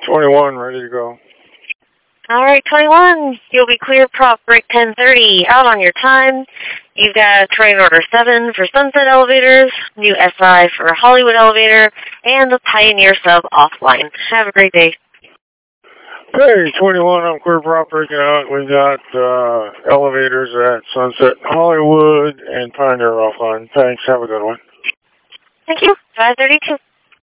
21, ready to go. All right, 21, you'll be clear prop break 10:30. Out on your time. You've got train order 7 for Sunset Elevators, new SI for Hollywood Elevator, and the Pioneer sub offline. Have a great day. Hey, 21, I'm clear prop breaking out. We've got elevators at Sunset Hollywood and Pioneer offline. Thanks, have a good one. Thank you. 5:32.